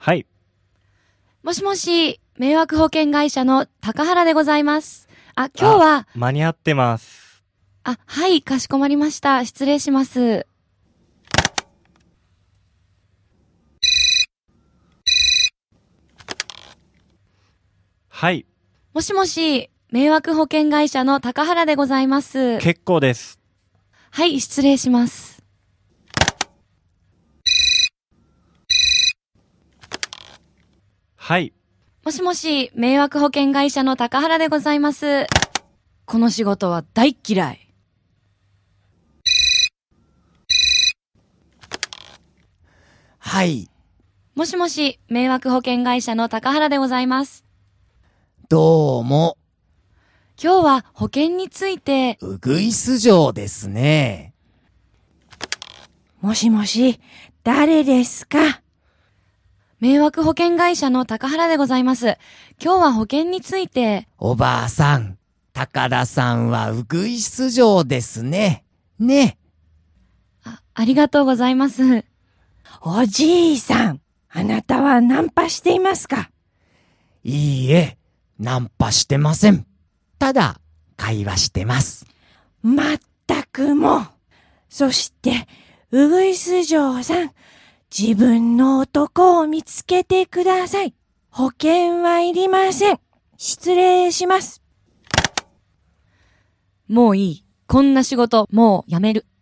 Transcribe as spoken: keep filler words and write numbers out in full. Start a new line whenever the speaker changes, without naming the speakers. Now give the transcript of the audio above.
はい。
もしもし、迷惑保険会社の高原でございます。あ、今日は、
間に合ってます。
あ、はい、かしこまりました。失礼します。
はい。
もしもし、迷惑保険会社の高原でございます。
結構です。
はい、失礼します。
はい。
もしもし、迷惑保険会社の高原でございます。この仕事は大嫌い。
はい。
もしもし、迷惑保険会社の高原でございます。
どうも、
今日は保険について、
うぐいす嬢ですね。
もしもし、誰ですか？
迷惑保険会社の高原でございます。今日は保険について、
おばあさん、高田さんはうぐいす嬢ですね。ね。
あ、ありがとうございます。
おじいさん、あなたはナンパしていますか？
いいえ、ナンパしてません。ただ、会話してます。
まったくもう。そして、うぐいす嬢さん、自分の男を見つけてください。保険はいりません。失礼します。
もういい。こんな仕事、もうやめる。